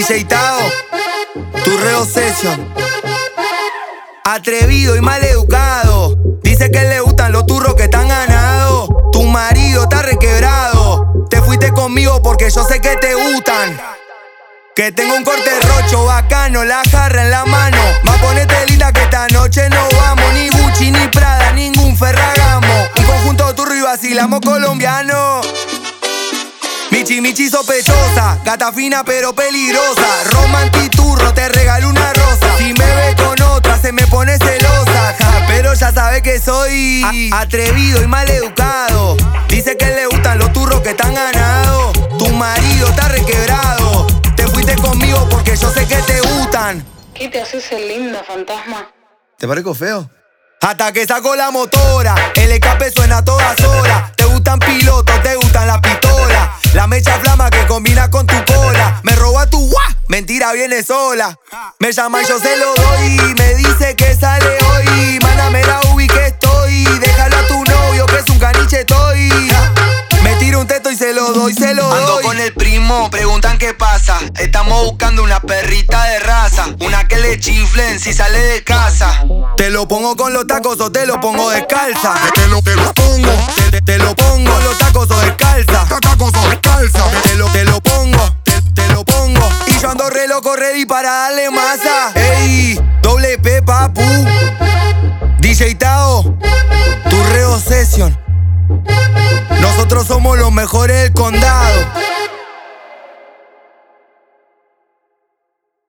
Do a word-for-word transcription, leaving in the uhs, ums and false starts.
J Tao, tu reo session. Atrevido y maleducado, dice que le gustan los turros que están ganados. Tu marido está requebrado, te fuiste conmigo porque yo sé que te gustan. Que tengo un corte rocho bacano, la jarra en la mano. Más ponete linda que esta noche no vamos. Ni Gucci, ni Prada, ningún Ferragamo. Un conjunto turro y vacilamos colombiano. Michi, michi sospechosa, gata fina pero peligrosa. Romantiturro, te regalo una rosa. Si me ve con otra se me pone celosa, ja, pero ya sabe que soy a atrevido y maleducado. Dice que le gustan los turros que están ganados. Tu marido está requebrado, te fuiste conmigo porque yo sé que te gustan. ¿Qué te haces el linda, fantasma? ¿Te parezco feo? Hasta que saco la motora, el escape suena a todas horas. Te gustan pilotos, te gustan las pistolas. La mecha flama que combina con tu cola. Me roba tu guá, mentira viene sola. Me llama y yo se lo doy, me dice que sale hoy. Mándame la ubi que estoy, déjalo a tu novio que es un caniche estoy. Me tiro un teto y se lo doy, se lo doy. Ando con el primo, preguntan qué pasa. Estamos buscando una perrita de raza, una que le chiflen si sale de casa. Te lo pongo con los tacos o te lo pongo descalza. Te lo, te lo pongo, Te, te, te lo pongo con los tacos o descalza. tacos o descalza. Te lo, te lo pongo, te, te lo pongo. Y yo ando re loco, ready para darle masa. Ey, doble P, papu. D J Tao, tu reo session. Nosotros somos los mejores del condado.